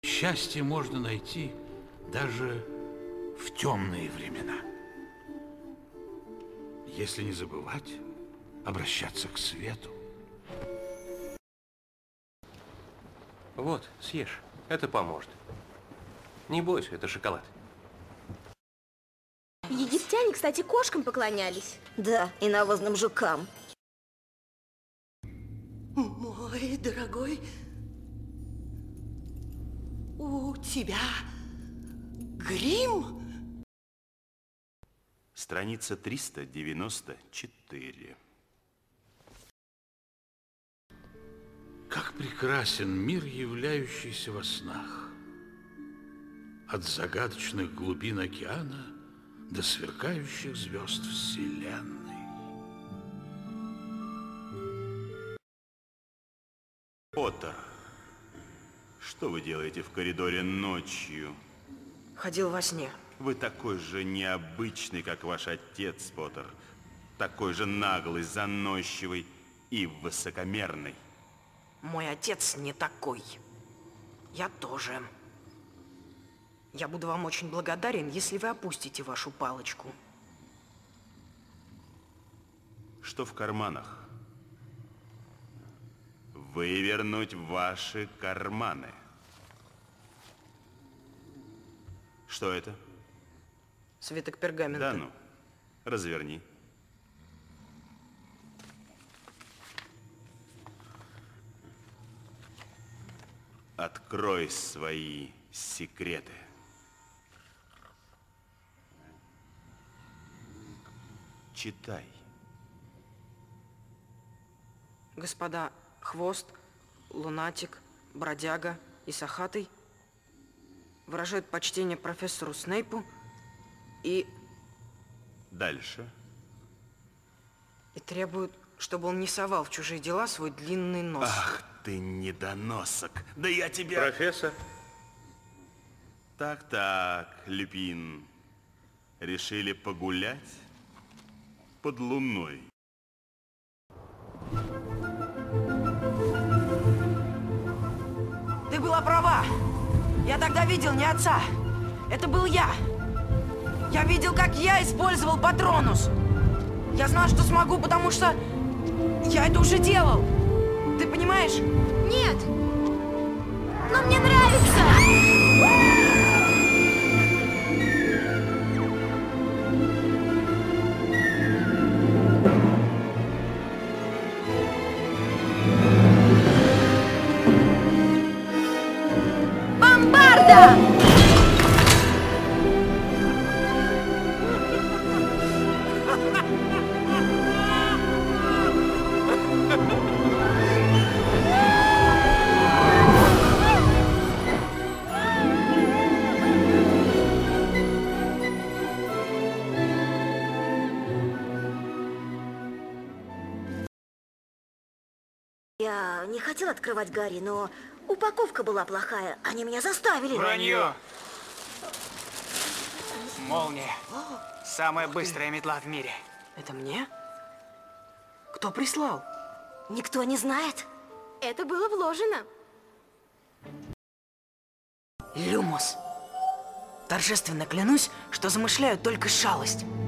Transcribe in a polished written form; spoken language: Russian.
Счастье можно найти даже в темные времена, если не забывать обращаться к свету. Вот, съешь. Это поможет. Не бойся, это шоколад. Египтяне, кстати, кошкам поклонялись. Да, и навозным жукам. Мой дорогой, у тебя грим? Страница 394. Как прекрасен мир, являющийся во снах. От загадочных глубин океана до сверкающих звезд Вселенной. Поттер, что вы делаете в коридоре ночью? Ходил во сне. Вы такой же необычный, как ваш отец, Поттер. Такой же наглый, заносчивый и высокомерный. Мой отец не такой. Я тоже. Я буду вам очень благодарен, если вы опустите вашу палочку. Что в карманах? Вывернуть ваши карманы. Что это? Свиток пергамента. Да ну, разверни. Открой свои секреты. Читай. Господа Хвост, Лунатик, Бродяга и Сахатый выражают почтение профессору Снейпу и Дальше. требуют, чтобы он не совал в чужие дела свой длинный нос. Ах ты недоносок! Да я тебя... Профессор. Так, Люпин. Решили погулять под луной. Ты была права. Я тогда видел не отца. Это был я. Я видел, как я использовал Патронус. Я знал, что смогу, потому что я это уже делал. Ты понимаешь? Нет! Но мне нравится! Бомбарда! Я не хотел открывать Гарри, но упаковка была плохая. Они меня заставили. Вранье! Молния. Самая быстрая метла в мире. Это мне? Кто прислал? Никто не знает. Это было вложено. Люмос. Торжественно клянусь, что замышляю только шалость.